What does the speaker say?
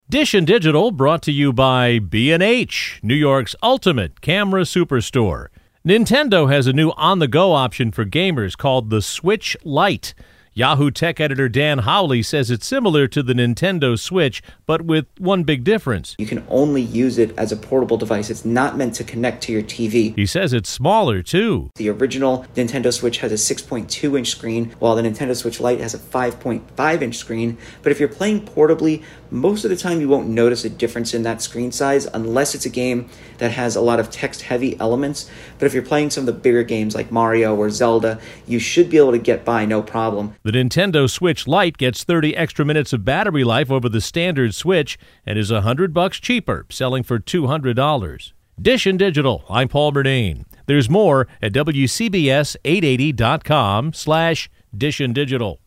Dish and Digital brought to you by B&H, New York's ultimate camera superstore. Nintendo has a new on-the-go option for gamers called the Switch Lite. Yahoo Tech editor Dan Howley says it's similar to the Nintendo Switch, but with one big difference. You can only use it as a portable device. It's not meant to connect to your TV. He says it's smaller, too. The original Nintendo Switch has a 6.2-inch screen, while the Nintendo Switch Lite has a 5.5-inch screen. But if you're playing portably, most of the time you won't notice a difference in that screen size unless it's a game that has a lot of text-heavy elements. But if you're playing some of the bigger games like Mario or Zelda, you should be able to get by no problem. The Nintendo Switch Lite gets 30 extra minutes of battery life over the standard Switch and is $100 cheaper, selling for $200. Dish and Digital, I'm Paul Bernane. There's more at WCBS880.com/Dish and Digital.